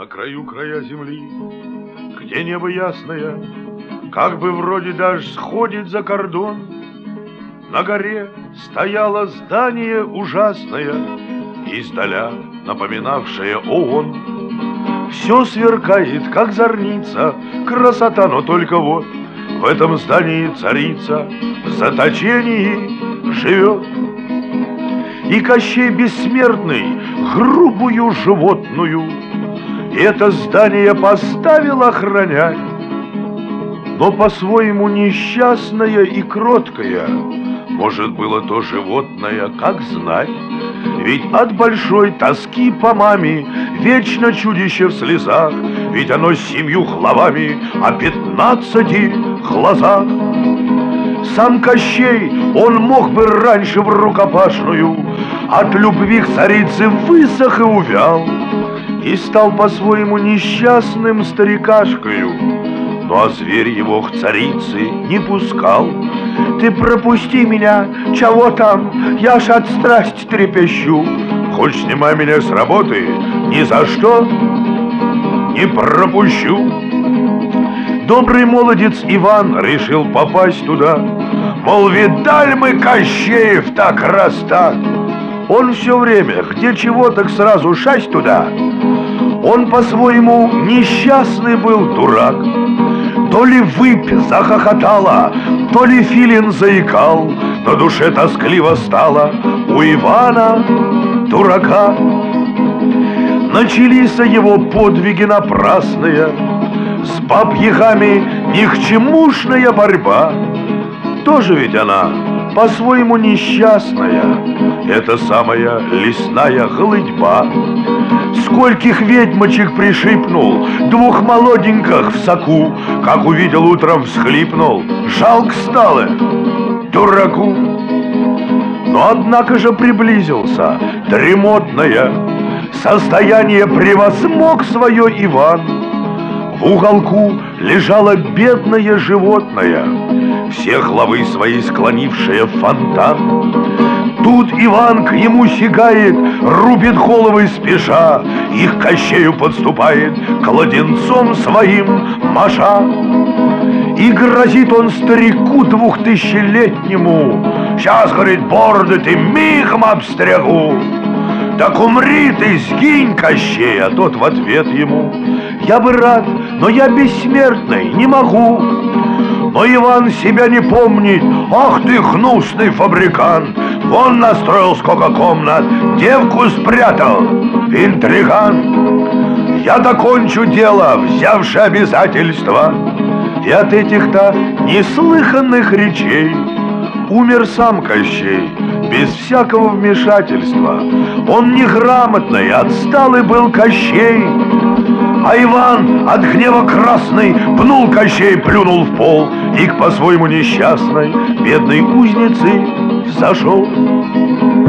краю края земли, где небо ясное, как бы вроде дождь сходит за кордон. На горе стояло здание ужасное, издаля напоминавшее ООН. Все сверкает, как зорница, красота, но только вот в этом здании царица в заточении живет. И Кощей бессмертный грубую животную это здание поставил охранять. Но по-своему несчастное и кроткое, может, было то животное, как знать. Ведь от большой тоски по маме вечно чудище в слезах, ведь оно с 7 головами о 15 глазах. Сам Кощей, он мог бы раньше в рукопашную, от любви к царице высох и увял, и стал по-своему несчастным старикашкою. Ну а зверь его к царице не пускал. Ты пропусти меня, чего там, я ж от страсти трепещу. Хоть снимай меня с работы, ни за что не пропущу. Добрый молодец Иван решил попасть туда. Мол, видали мы Кощеев так раз так. Он все время, где чего, так сразу шасть туда. Он по-своему несчастный был дурак. То ли выпь захохотала, то ли филин заикал, на душе тоскливо стало у Ивана, дурака. Начались его подвиги напрасные, с баб-ягами никчемушная борьба. Тоже ведь она по-своему несчастная, это самая лесная голытьба. Скольких ведьмочек пришипнул, 2 молоденьких в соку, как увидел утром всхлипнул, жалко стало дураку. Но однако же приблизился дремотное состояние, превозмог свое Иван. В уголку лежало бедное животное, все главы свои склонившее в фонтан. Тут Иван к нему сигает, рубит головы спеша, их Кощею подступает, кладенцом своим маша. И грозит он старику 2000-летнему: сейчас, говорит, бороды ты мигом обстригу. Так умри ты, сгинь, Кощей. А тот в ответ ему: я бы рад, но я бессмертный, не могу. Но Иван себя не помнит: ах ты, гнусный фабрикант, вон настроил сколько комнат, девку спрятал, интриган. Я докончу дело, взявши обязательства. И от этих-то неслыханных речей умер сам Кощей без всякого вмешательства. Он неграмотный, отсталый был Кощей. А Иван от гнева красный пнул Кощей, плюнул в пол и к по-своему несчастной бедной узнице зашел.